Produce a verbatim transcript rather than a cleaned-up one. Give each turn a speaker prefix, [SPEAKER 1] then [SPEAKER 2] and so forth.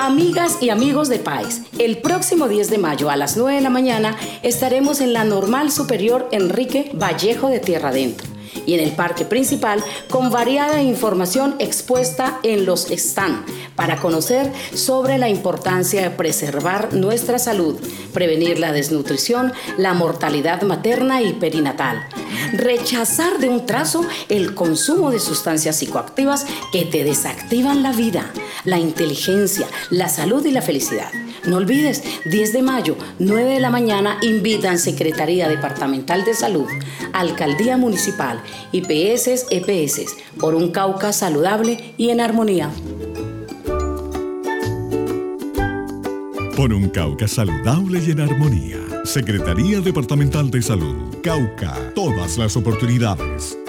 [SPEAKER 1] Amigas y amigos de Páez, el próximo diez de mayo a las nueve de la mañana estaremos en la Normal Superior Enrique Vallejo de Tierra Adentro y en el parque principal con variada información expuesta en los stands para conocer sobre la importancia de preservar nuestra salud, prevenir la desnutrición, la mortalidad materna y perinatal, rechazar de un trazo el consumo de sustancias psicoactivas que te desactivan la vida, la inteligencia, la salud y la felicidad. No olvides, diez de mayo, nueve de la mañana, invitan Secretaría Departamental de Salud, Alcaldía Municipal, I P S, E P S, por un Cauca saludable y en armonía.
[SPEAKER 2] Por un Cauca saludable y en armonía. Secretaría Departamental de Salud. Cauca. Todas las oportunidades.